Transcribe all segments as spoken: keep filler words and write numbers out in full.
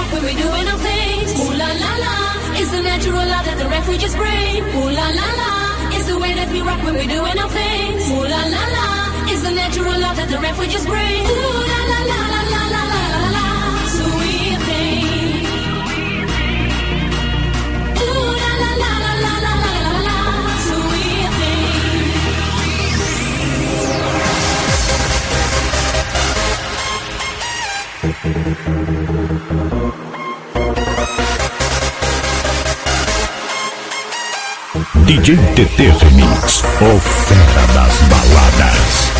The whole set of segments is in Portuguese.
rock when we're doing our things. Ooh la la la, it's the natural law that the refugees bring. Ooh la la la, it's the way that we rock when we're doing our things. Ooh la la la, it's the natural law that the refugees bring. Ooh la la la la la la la la la, sweet thing. Ooh la la la la la la la la la, sweet thing. D J T T Remix, o fera das baladas.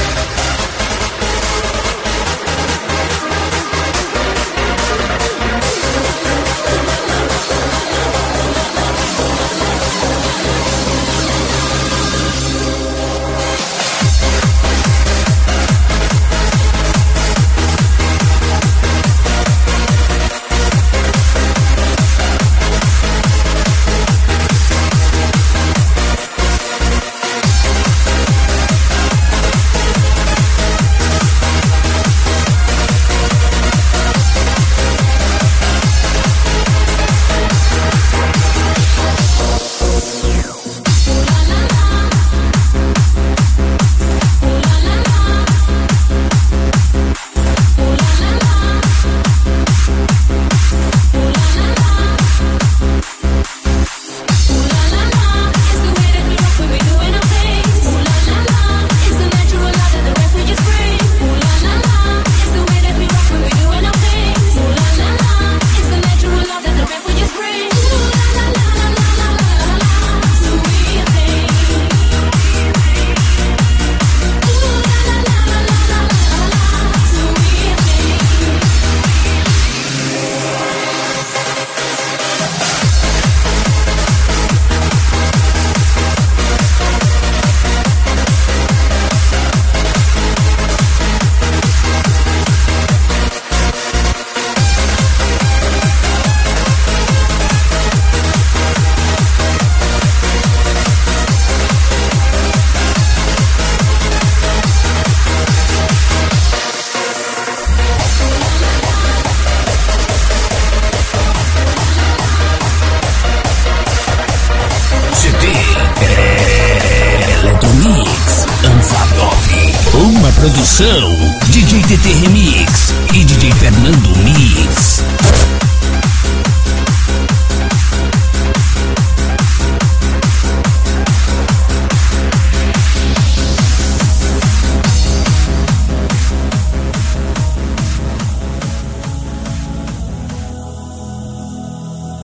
Uma produção D J T T Remix e D J Fernando Mix.